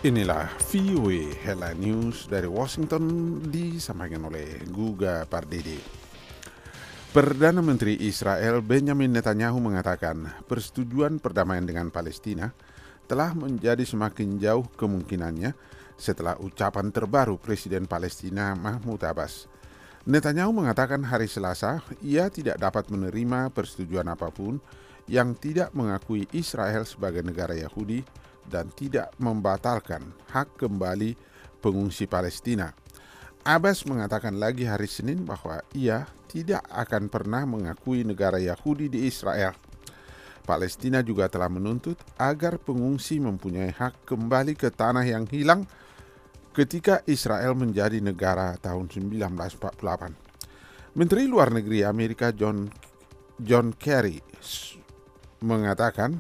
Inilah VOA Headline News dari Washington disampaikan oleh Guga Pardede. Perdana Menteri Israel Benjamin Netanyahu mengatakan persetujuan perdamaian dengan Palestina telah menjadi semakin jauh kemungkinannya setelah ucapan terbaru Presiden Palestina Mahmud Abbas. Netanyahu mengatakan hari Selasa ia tidak dapat menerima persetujuan apapun yang tidak mengakui Israel sebagai negara Yahudi dan tidak membatalkan hak kembali pengungsi Palestina. Abbas mengatakan lagi hari Senin bahwa ia tidak akan pernah mengakui negara Yahudi di Israel. Palestina juga telah menuntut agar pengungsi mempunyai hak kembali ke tanah yang hilang ketika Israel menjadi negara tahun 1948. Menteri Luar Negeri Amerika John Kerry mengatakan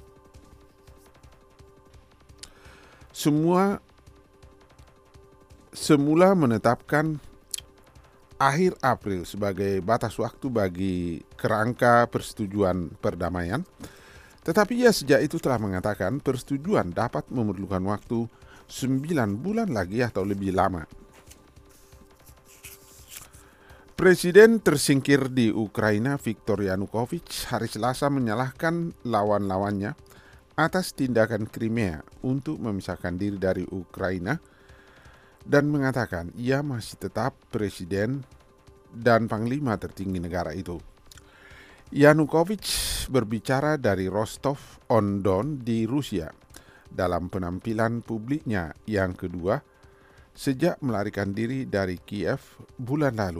semula menetapkan akhir April sebagai batas waktu bagi kerangka persetujuan perdamaian, tetapi ia sejak itu telah mengatakan persetujuan dapat memerlukan waktu 9 bulan lagi atau lebih lama. Presiden tersingkir di Ukraina Viktor Yanukovych hari Selasa menyalahkan lawan-lawannya atas tindakan Crimea untuk memisahkan diri dari Ukraina dan mengatakan ia masih tetap presiden dan panglima tertinggi negara itu. Yanukovych berbicara dari Rostov-on-Don di Rusia dalam penampilan publiknya yang kedua sejak melarikan diri dari Kiev bulan lalu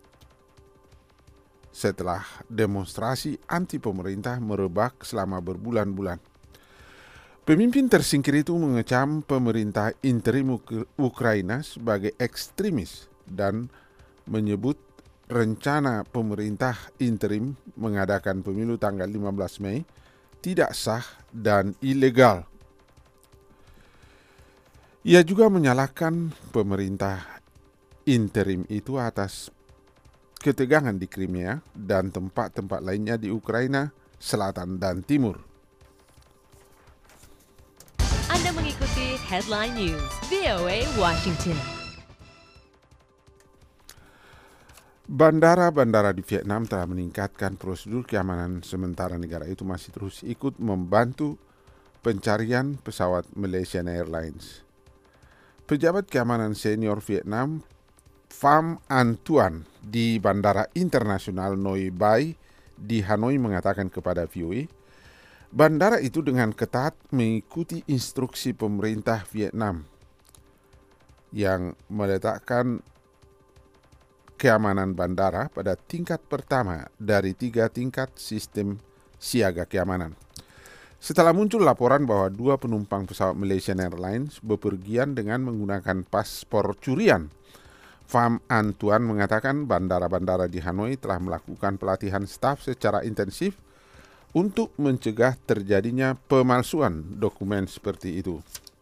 setelah demonstrasi anti pemerintah merebak selama berbulan-bulan. Pemimpin tersingkir itu mengecam pemerintah interim Ukraina sebagai ekstremis dan menyebut rencana pemerintah interim mengadakan pemilu tanggal 15 Mei tidak sah dan ilegal. Ia juga menyalahkan pemerintah interim itu atas ketegangan di Crimea dan tempat-tempat lainnya di Ukraina Selatan dan Timur. Anda mengikuti Headline News VOA Washington. Bandara-bandara di Vietnam telah meningkatkan prosedur keamanan sementara negara itu masih terus ikut membantu pencarian pesawat Malaysian Airlines. Pejabat keamanan senior Vietnam Pham An Tuan di Bandara Internasional Noi Bai di Hanoi mengatakan kepada VOA, bandara itu dengan ketat mengikuti instruksi pemerintah Vietnam yang meletakkan keamanan bandara pada tingkat pertama dari 3 tingkat sistem siaga keamanan. Setelah muncul laporan bahwa 2 penumpang pesawat Malaysian Airlines bepergian dengan menggunakan paspor curian, Pham An Tuan mengatakan bandara-bandara di Hanoi telah melakukan pelatihan staf secara intensif untuk mencegah terjadinya pemalsuan dokumen seperti itu.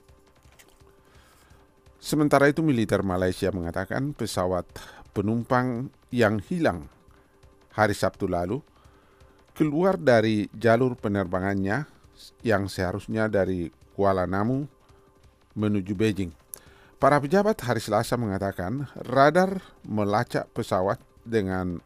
Sementara itu, militer Malaysia mengatakan pesawat penumpang yang hilang hari Sabtu lalu keluar dari jalur penerbangannya yang seharusnya dari Kuala Namu menuju Beijing. Para pejabat hari Selasa mengatakan radar melacak pesawat dengan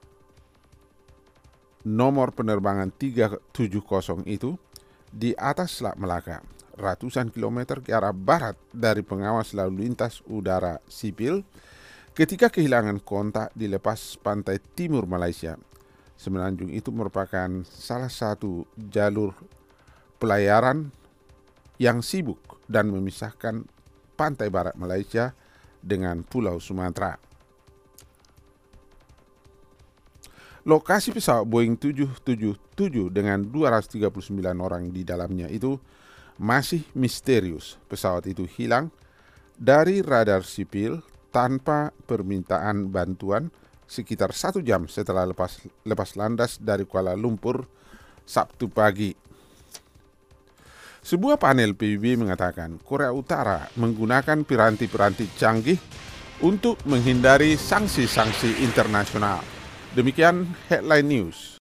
nomor penerbangan 370 itu di atas Selat Melaka, ratusan kilometer ke arah barat dari pengawas lalu lintas udara sipil ketika kehilangan kontak di lepas pantai timur Malaysia. Semenanjung itu merupakan salah satu jalur pelayaran yang sibuk dan memisahkan pantai barat Malaysia dengan Pulau Sumatera. Lokasi pesawat Boeing 777 dengan 239 orang di dalamnya itu masih misterius. Pesawat itu hilang dari radar sipil tanpa permintaan bantuan sekitar 1 jam setelah lepas landas dari Kuala Lumpur Sabtu pagi. Sebuah panel PBB mengatakan Korea Utara menggunakan piranti-piranti canggih untuk menghindari sanksi-sanksi internasional. Demikian Headline News.